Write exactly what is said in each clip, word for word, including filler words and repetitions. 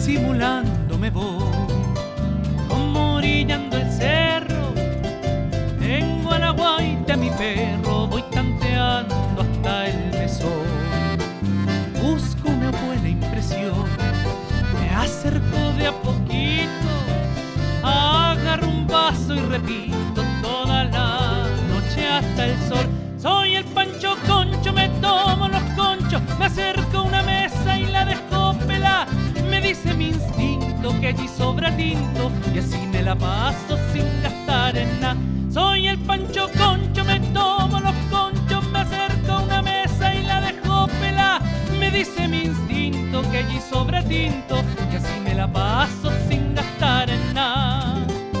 disimulando me voy, como orillando el cerro. Tengo a la guaita a mi perro, voy tanteando hasta el mesón. Busco una buena impresión, me acerco de a poquito, agarro un vaso y repito toda la noche hasta el sol. Soy el Pancho Concho, me tomo los conchos, me acerco a una mesa y la dejo pelar. Me dice mi instinto que allí sobra tinto y así me la paso sin gastar en nada. Soy el Pancho Concho, me tomo los conchos, me acerco a una mesa y la dejo pelar. Me dice mi instinto que allí sobra tinto y así me la paso sin gastar en nada.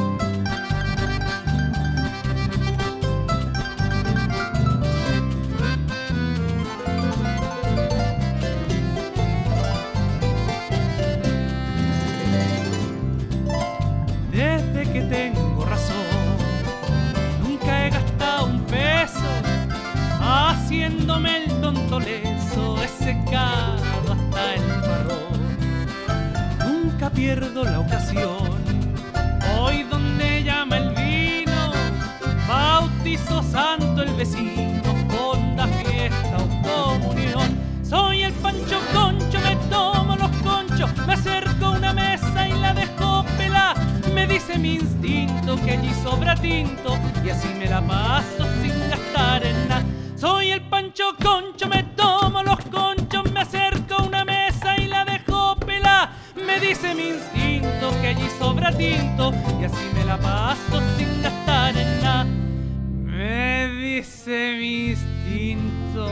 Desde que tengo razón, nunca he gastado un peso haciéndome el tonto leso. He secado hasta el marrón, nunca pierdo la ocasión. Hoy donde llama el vino, bautizo santo el vecino, fonda, fiesta o comunión. Soy el Pancho Concho, me tomo los conchos, me acerco a una mesa y la dejo pelar. Me dice mi instinto que allí sobra tinto y así me la paso sin gastar en nada. Soy el Pancho Concho, me tomo los conchos, me acerco a una mesa y la dejo pelar. Me dice mi instinto que allí sobra tinto y así me la paso sin gastar en nada. Me dice mi instinto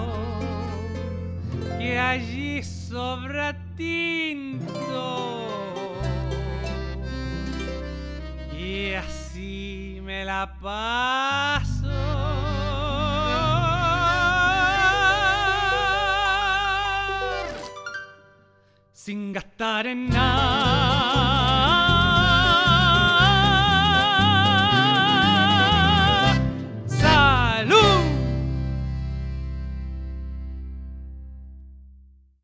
que allí sobra tinto y así me la paso sin gastar en nada.